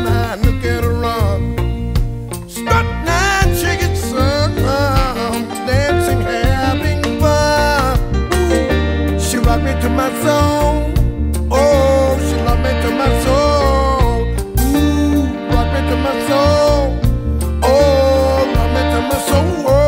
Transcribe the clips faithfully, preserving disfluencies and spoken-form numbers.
line, look at her run. Strut nine, shake it, son, dancing, having fun. She rock me to my soul. Oh, she rock me to my soul. Ooh, rock me to my soul. Oh, rock me to my soul.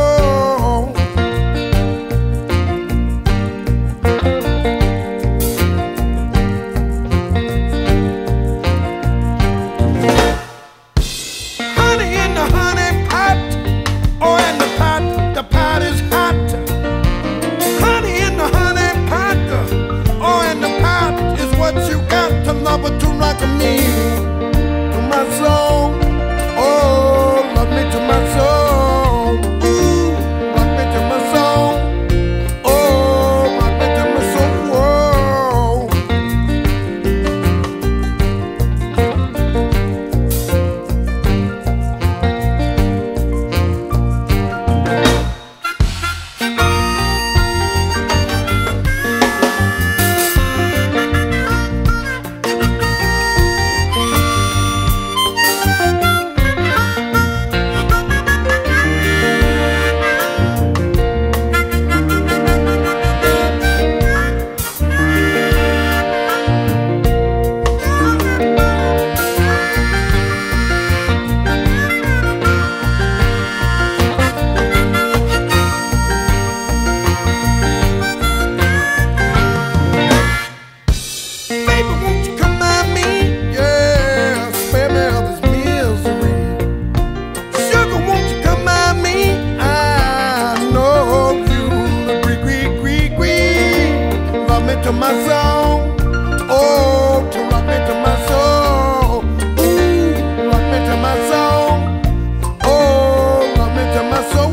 Honey in the honey pot. Oh, and the pot, the pot is hot. Honey in the honey pot. Oh, and the pot is what you got to love her to rock me to my soul. Oh, love me to my soul. Ooh, rock me to my soul. Oh, rock me to my soul. Baby, won't you come by me? Yeah, spare me of this misery. Sugar, won't you come by me? I know you agree, agree, agree, agree. Love me to my soul. Oh, to rock me to my soul. Ooh, rock me to my soul. Oh, rock me to my soul.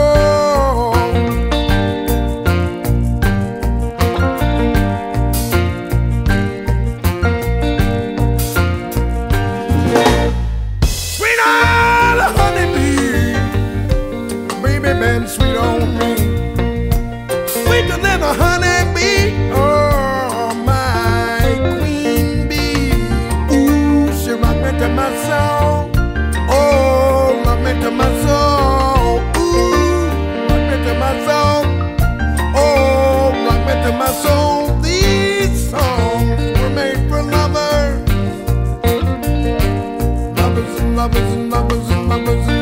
Sweet on the honeybee, baby been sweet on me, sweeter than a honeybee. Oh, my queen bee. Ooh, she rock me to my soul. Oh, rock me to my soul. Ooh, rock me to my soul. Oh, rock me to my soul. These songs were made for lovers. Lovers and lovers and lovers and lovers and